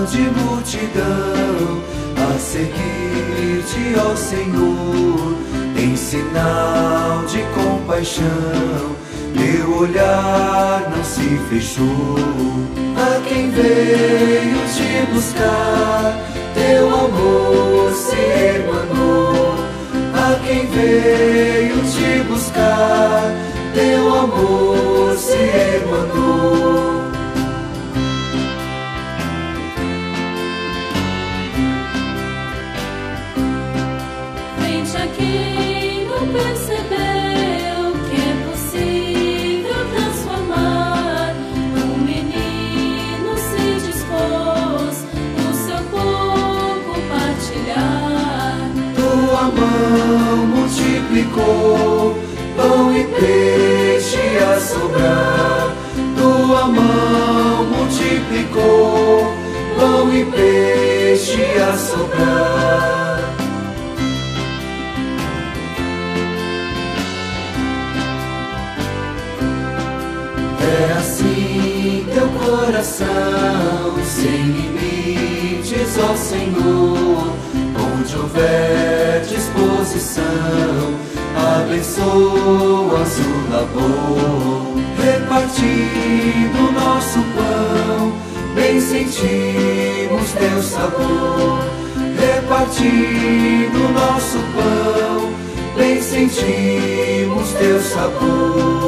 grande multidão a seguir-te, ó Senhor, em sinal de compaixão. Teu olhar não se fechou a quem veio te buscar. Teu amor se emanou a quem veio te buscar. Teu amor se emanou. Frente a quem não percebeu que é possível transformar, um menino se dispôs no seu pouco partilhar. Tua mão multiplicou pão e peixe a sobrar. Tua mão multiplicou pão e peixe a sobrar. É assim teu coração, sem limites, ó Senhor. Onde houver disposição, abençoas o labor. Repartindo nosso pão, bem sentimos teu sabor. Repartindo nosso pão, bem sentimos teu sabor.